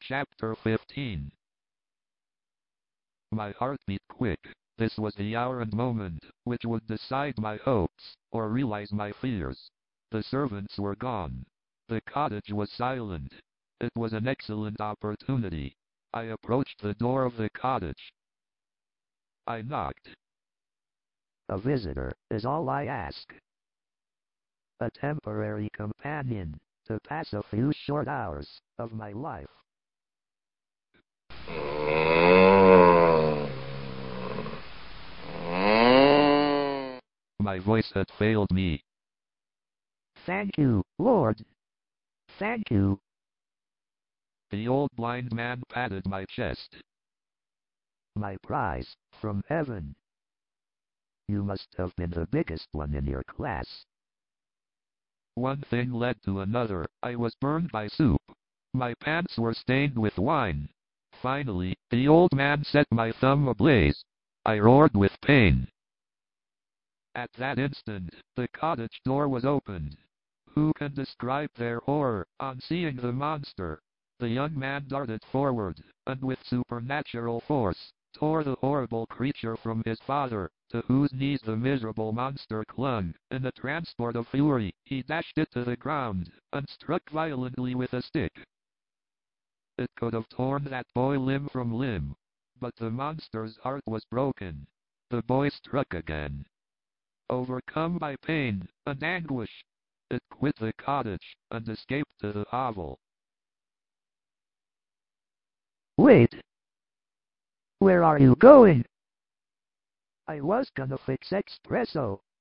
Chapter 15. My heart beat quick. This was the hour and moment which would decide my hopes, or realize my fears. The servants were gone. The cottage was silent. It was an excellent opportunity. I approached the door of the cottage. I knocked. A visitor is all I ask. A temporary companion to pass a few short hours of my life. My voice had failed me. Thank you, Lord. Thank you. The old blind man patted my chest. My prize from heaven. You must have been the biggest one in your class. One thing led to another. I was burned by soup. My pants were stained with wine. Finally, the old man set my thumb ablaze. I roared with pain. At that instant, the cottage door was opened. Who can describe their horror on seeing the monster? The young man darted forward, and with supernatural force, tore the horrible creature from his father, to whose knees the miserable monster clung. In a transport of fury, he dashed it to the ground, and struck violently with a stick. It could have torn that boy limb from limb, but the monster's heart was broken. The boy struck again. Overcome by pain and anguish, it quit the cottage and escaped to the hovel. Wait! Where are you going? I was gonna fix espresso.